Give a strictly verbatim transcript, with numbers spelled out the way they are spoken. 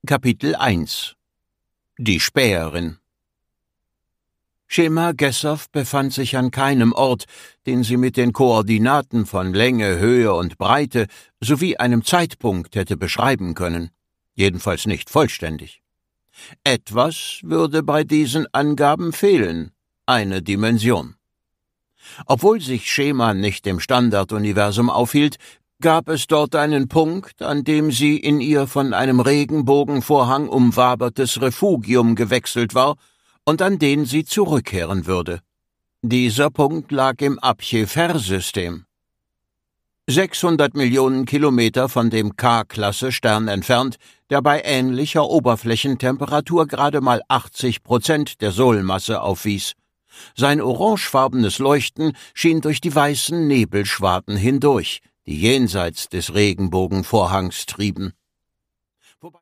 Kapitel eins Die Späherin. Schema Gessow befand sich an keinem Ort, den sie mit den Koordinaten von Länge, Höhe und Breite sowie einem Zeitpunkt hätte beschreiben können, jedenfalls nicht vollständig. Etwas würde bei diesen Angaben fehlen, eine Dimension. Obwohl sich Schema nicht im Standarduniversum aufhielt, gab es dort einen Punkt, an dem sie in ihr von einem Regenbogenvorhang umwabertes Refugium gewechselt war und an den sie zurückkehren würde. Dieser Punkt lag im Apche-Fer-System. sechshundert Millionen Kilometer von dem K-Klasse-Stern entfernt, der bei ähnlicher Oberflächentemperatur gerade mal achtzig Prozent der Solmasse aufwies. Sein orangefarbenes Leuchten schien durch die weißen Nebelschwaden hindurch, die jenseits des Regenbogenvorhangs trieben.